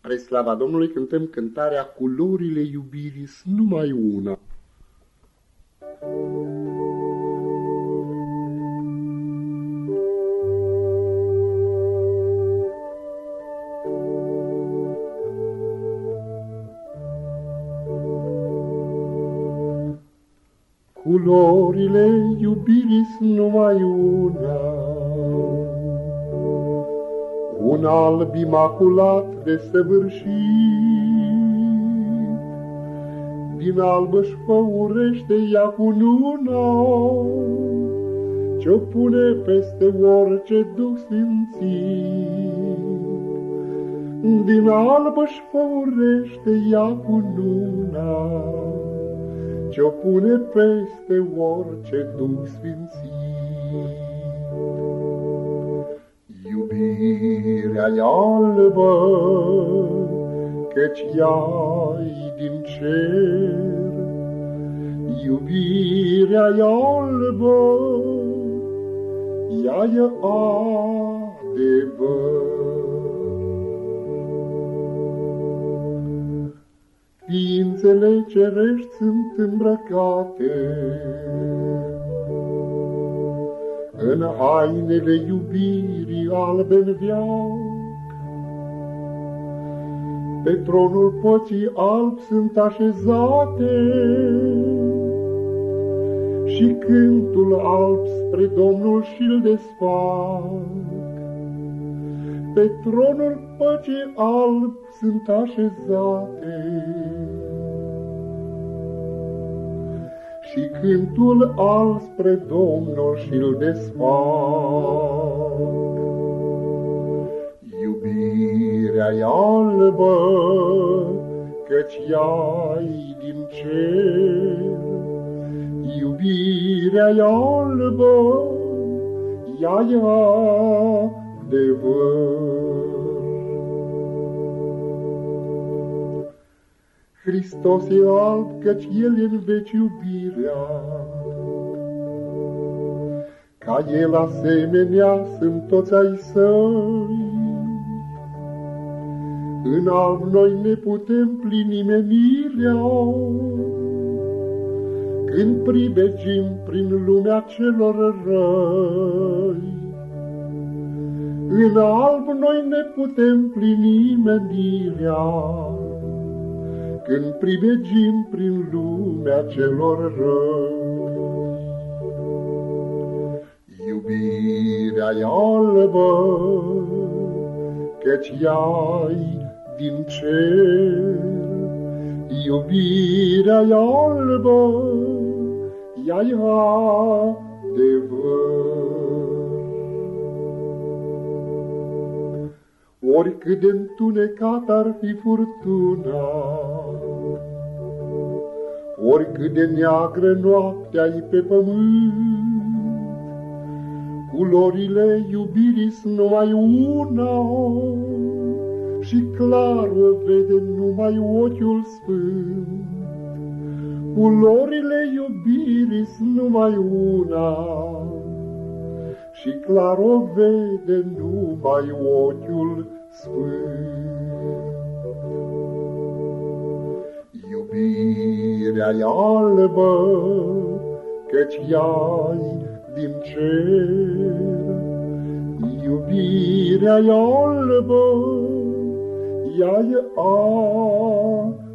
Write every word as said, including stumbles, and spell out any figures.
Spre slava Domnului cântăm cântarea Culorile iubirii numai una. Culorile iubirii numai una, un alb imaculat desăvârșit, din alb își făurește ea cununa, ce-o pune peste orice duh sfințit. Din alb își făurește ea cununa, ce-o pune peste orice duh sfințit. Iubirea-i albă, căci ea-i din cer. Iubirea-i albă, ea-i adevăr. Ființele cerești sunt îmbrăcate în hainele iubirii albe-n veac. Pe tronul păcii alb sunt așezate și cântul alb spre Domnul și-l desfac. Pe tronul păcii alb sunt așezate și cântul alb spre Domnul și-l desfac. Iubirea-i albă, căci ea-i din cer. Iubirea-i albă, ea-i adevăr. Hristos e alb, căci El e în veci iubirea, ca El asemenea sunt toți ai Săi. În alb noi ne putem plini menirea, când pribegim prin lumea celor răi. În alb noi ne putem plini menirea, când pribegim prin lumea celor răi. Iubirea-i albă, căci ea-i din cer. Iubirea-i albă, ea-i adevăr. Oricât de întunecat ar fi furtuna, oricât de neagră noaptea-i pe pământ, culorile iubirii sunt numai una și clar o vede numai ochiul sfânt. Culorile iubirii sunt numai una și clar o vede numai ochiul sfânt. Iubirea-i albă, căci ea-i din cer. Iubirea-i albă, ea-i adevăr.